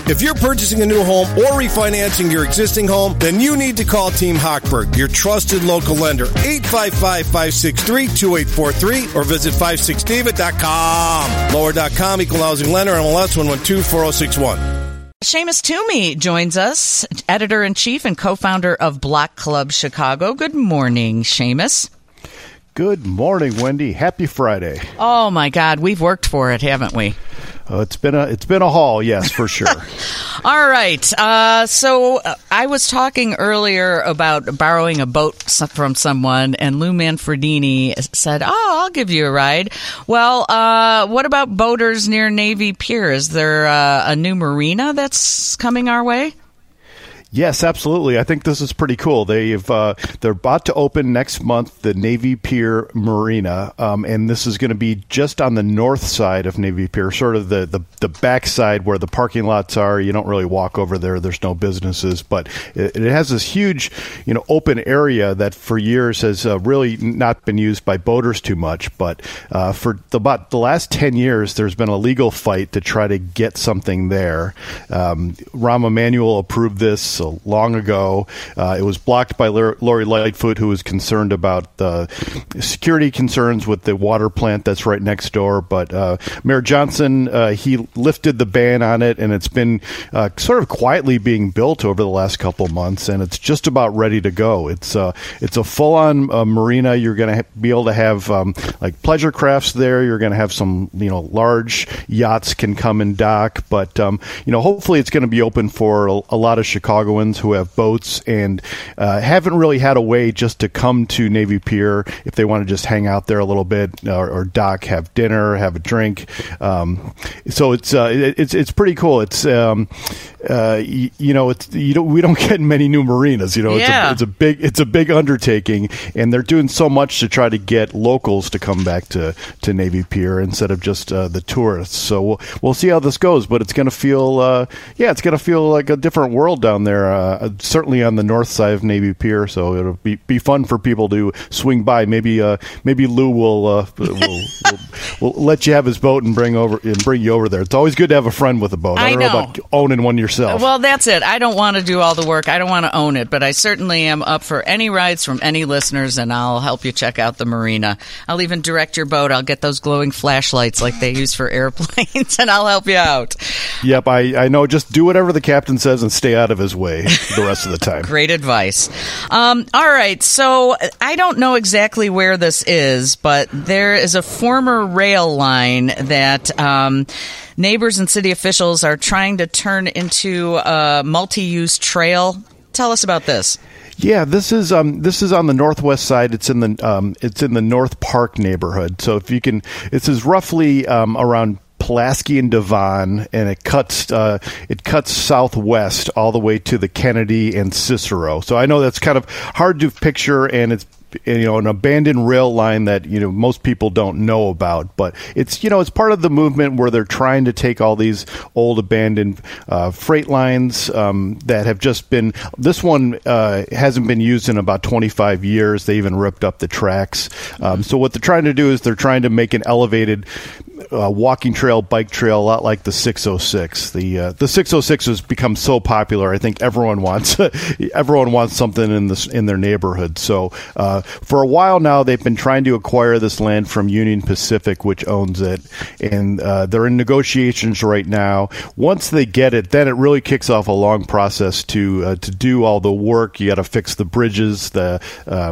If you're purchasing a new home or refinancing your existing home, then you need to call Team Hochberg, your trusted local lender. 855-563-2843 or visit 56david.com. Lower.com, equal housing lender, MLS 1124061. Seamus Toomey joins us, editor-in-chief and co-founder of Block Club Chicago. Good morning, Seamus. Good morning, Wendy. Happy Friday. Oh, my God. We've worked for it, haven't we? It's been a haul, yes, for sure. All right. So I was talking earlier about borrowing a boat from someone, and Lou Manfredini said, I'll give you a ride. Well, what about boaters near Navy Pier? Is there a new marina that's coming our way? Yes, absolutely. I think this is pretty cool. They're about to open next month, the Navy Pier Marina, and this is going to be just on the north side of Navy Pier, sort of the back side where the parking lots are. You don't really walk over there. There's no businesses, but it has this huge, open area that for years has really not been used by boaters too much. But for about the last 10 years, there's been a legal fight to try to get something there. Rahm Emanuel approved this long ago. It was blocked by Lori Lightfoot, who was concerned about the security concerns with the water plant that's right next door. But Mayor Johnson, he lifted the ban on it, and it's been sort of quietly being built over the last couple of months, and it's just about ready to go. It's a full-on marina. You're going to be able to have like pleasure crafts there. You're going to have some large yachts can come and dock, but hopefully it's going to be open for a lot of Chicagoans who have boats and haven't really had a way just to come to Navy Pier if they want to just hang out there a little bit or dock, have dinner, have a drink. So it's pretty cool. It's we don't get many new marinas. It's a big undertaking, and they're doing so much to try to get locals to come back to Navy Pier instead of just the tourists. So we'll see how this goes, but it's going to feel like a different world down there. Certainly on the north side of Navy Pier, so it'll be fun for people to swing by. Maybe Lou will let you have his boat and bring you over there. It's always good to have a friend with a boat. I don't know about owning one yourself. Well, that's it. I don't want to do all the work. I don't want to own it, but I certainly am up for any rides from any listeners, and I'll help you check out the marina. I'll even direct your boat. I'll get those glowing flashlights like they use for airplanes, and I'll help you out. Yep, I know. Just do whatever the captain says and stay out of his way the rest of the time. Great advice. All right, so I don't know exactly where this is, but there is a former rail line that neighbors and city officials are trying to turn into a multi-use trail. Tell us about this. Yeah, this is on the northwest side. It's in the North Park neighborhood. So if you can, this is roughly around Pulaski and Devon, and it cuts southwest all the way to the Kennedy and Cicero. So I know that's kind of hard to picture, and it's an abandoned rail line that most people don't know about, but it's part of the movement where they're trying to take all these old abandoned freight lines that have just been. This one hasn't been used in about 25 years. They even ripped up the tracks. So what they're trying to do is they're trying to make an elevated walking trail, bike trail, a lot like the 606. The 606 has become so popular. I think everyone wants something in their neighborhood. So for a while now, they've been trying to acquire this land from Union Pacific, which owns it, and they're in negotiations right now. Once they get it, then it really kicks off a long process to do all the work. You got to fix the bridges that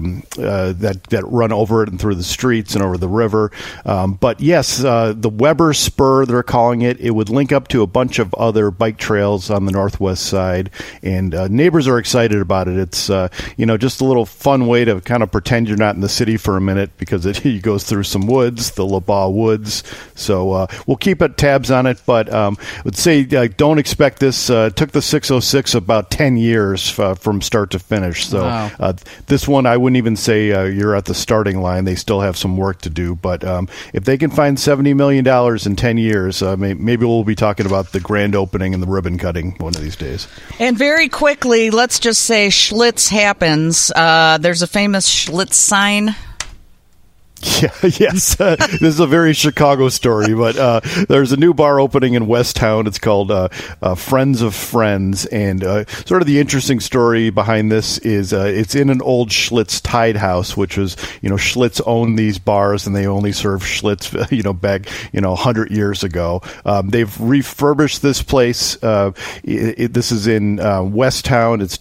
run over it and through the streets and over the river. But yes, the Weber Spur, they're calling it. It would link up to a bunch of other bike trails on the northwest side, and neighbors are excited about it. It's just a little fun way to kind of pretend you're not in the city for a minute, because it goes through some woods, the LaBaugh Woods. So we'll keep tabs on it, but I would say don't expect this. Took the 606 about 10 years from start to finish. So wow. This one, I wouldn't even say you're at the starting line. They still have some work to do, but if they can find $70 million in 10 years, maybe we'll be talking about the grand opening and the ribbon cutting one of these days. And very quickly, let's just say Schlitz happens. There's a famous Schlitz sign. Yeah, yes. This is a very Chicago story, but there's a new bar opening in Westtown. It's called Friends of Friends, and sort of the interesting story behind this is it's in an old Schlitz Tide House, which was, Schlitz owned these bars, and they only served Schlitz, back, 100 years ago. They've refurbished this place. This is in Westtown. It's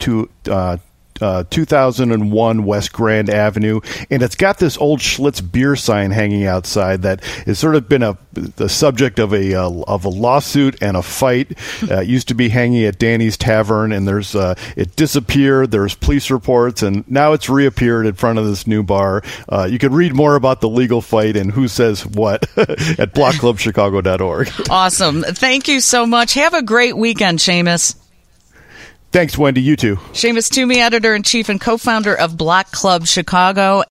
2001 West Grand Avenue, and it's got this old Schlitz beer sign hanging outside that has sort of been the subject of a lawsuit and a fight. It used to be hanging at Danny's Tavern, and it disappeared. There's police reports, and now it's reappeared in front of this new bar. You can read more about the legal fight and who says what at blockclubchicago.org. Awesome. Thank you so much. Have a great weekend, Seamus. Thanks, Wendy. You too. Seamus Toomey, editor-in-chief and co-founder of Block Club Chicago.